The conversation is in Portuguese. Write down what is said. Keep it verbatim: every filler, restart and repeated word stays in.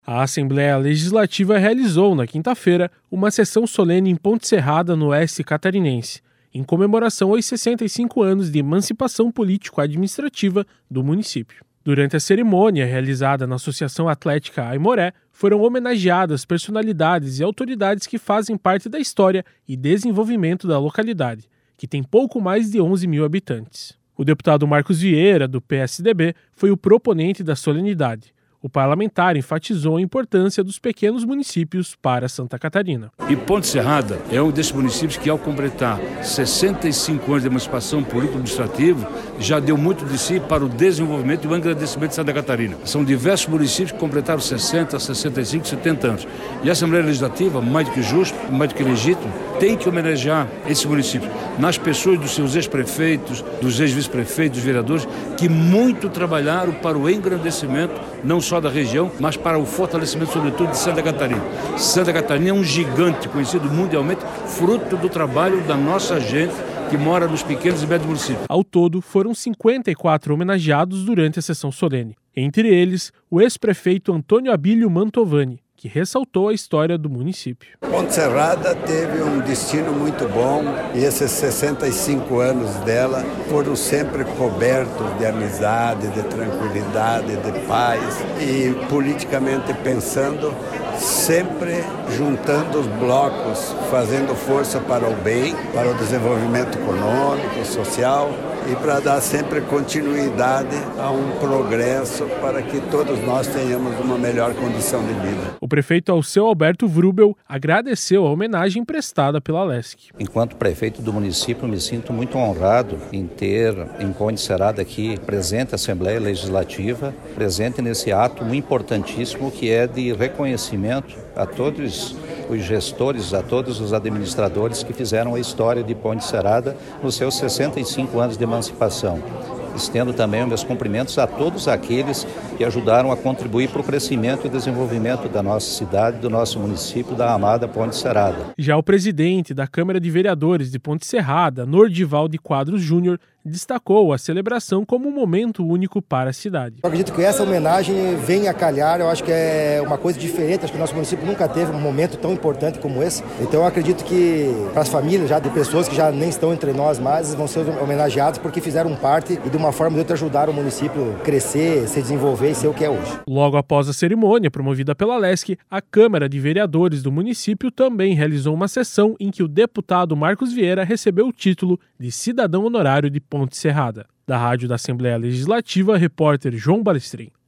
A Assembleia Legislativa realizou, na quinta-feira, uma sessão solene em Ponte Serrada, no oeste catarinense, em comemoração aos sessenta e cinco anos de emancipação político-administrativa do município. Durante a cerimônia, realizada na Associação Atlética Aimoré, foram homenageadas personalidades e autoridades que fazem parte da história e desenvolvimento da localidade, que tem pouco mais de onze mil habitantes. O deputado Marcos Vieira, do P S D B, foi o proponente da solenidade. O parlamentar enfatizou a importância dos pequenos municípios para Santa Catarina. E Ponte Serrada é um desses municípios que, ao completar sessenta e cinco anos de emancipação político-administrativa, já deu muito de si para o desenvolvimento e o engrandecimento de Santa Catarina. São diversos municípios que completaram sessenta, sessenta e cinco, setenta anos. E a Assembleia Legislativa, mais do que justo, mais do que legítimo, tem que homenagear esses municípios nas pessoas dos seus ex-prefeitos, dos ex-vice-prefeitos, dos vereadores, que muito trabalharam para o engrandecimento, não só da região, mas para o fortalecimento, sobretudo, de Santa Catarina. Santa Catarina é um gigante conhecido mundialmente, fruto do trabalho da nossa gente que mora nos pequenos e médios municípios. Ao todo, foram cinquenta e quatro homenageados durante a sessão solene. Entre eles, o ex-prefeito Antônio Abílio Mantovani, que ressaltou a história do município. Ponte Serrada teve um destino muito bom e esses sessenta e cinco anos dela foram sempre cobertos de amizade, de tranquilidade, de paz e, politicamente pensando, sempre juntando os blocos, fazendo força para o bem, para o desenvolvimento econômico, social e para dar sempre continuidade a um progresso para que todos nós tenhamos uma melhor condição de vida. O prefeito Alceu Alberto Vrubel agradeceu a homenagem prestada pela Lesc. Enquanto prefeito do município, me sinto muito honrado em ter em Ponte Serrada aqui presente a Assembleia Legislativa, presente nesse ato muito importantíssimo que é de reconhecimento a todos os gestores, a todos os administradores que fizeram a história de Ponte Serrada nos seus sessenta e cinco anos de emancipação. Estendo também os meus cumprimentos a todos aqueles que ajudaram a contribuir para o crescimento e desenvolvimento da nossa cidade, do nosso município, da amada Ponte Serrada. Já o presidente da Câmara de Vereadores de Ponte Serrada, Nordival de Quadros Júnior, destacou a celebração como um momento único para a cidade. Eu acredito que essa homenagem vem a calhar, eu acho que é uma coisa diferente, acho que o nosso município nunca teve um momento tão importante como esse. Então eu acredito que para as famílias já de pessoas que já nem estão entre nós mais, vão ser homenageados porque fizeram parte e de uma forma ou de outra ajudaram o município a crescer, se desenvolver e ser o que é hoje. Logo após a cerimônia promovida pela Lesc, a Câmara de Vereadores do município também realizou uma sessão em que o deputado Marcos Vieira recebeu o título de cidadão honorário de Ponte Serrada. Da Rádio da Assembleia Legislativa, repórter João Balestrin.